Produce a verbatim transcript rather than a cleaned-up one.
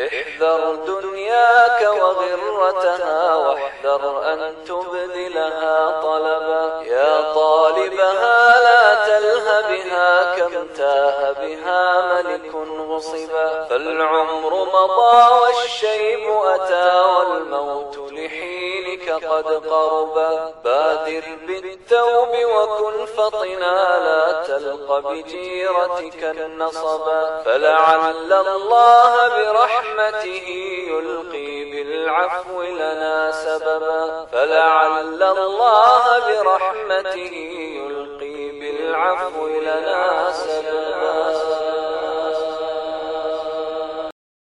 احذر دنياك وغرتها، واحذر أن تبذلها طلبا. يا طالبها لا تلهى بها، كم تاه بها ملك غصبا. فالعمر مضى والشيب أتى، والموت لحينك قد قربا. بادر بالتوب وكن فطنا، لا تلق بجيرتك النصبا. فلعل الله برحمته يلقي بالعفو لنا سببا. فلعل الله برحمته يلقي بالعفو لنا سببا.